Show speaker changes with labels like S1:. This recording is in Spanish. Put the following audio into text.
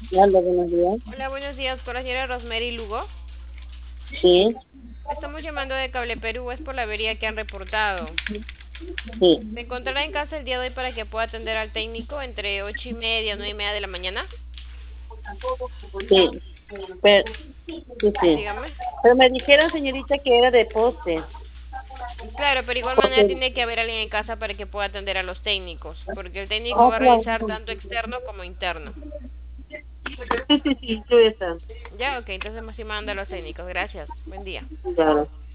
S1: Hola, buenos días.
S2: Hola, buenos días, con la señora Rosemary Lugo.
S1: Sí,
S2: Estamos llamando de Cable Perú, es por la avería que han reportado.
S1: sí,
S2: ¿Se encontrará en casa el día de hoy para que pueda atender al técnico entre 8:30 y 9:30 de la mañana?
S1: sí. Pero, sí, sí.
S2: Dígame.
S1: Pero me dijeron, señorita, que era de poste.
S2: Claro, pero igual manera
S1: Porque,
S2: tiene que haber alguien en casa para que pueda atender a los técnicos, porque el técnico
S1: oh,
S2: va a
S1: claro.
S2: realizar tanto externo como interno.
S1: Sí, sí, sí, yo está.
S2: Ya, ok, entonces más sí manda a los técnicos. Gracias. Buen día.
S1: Claro.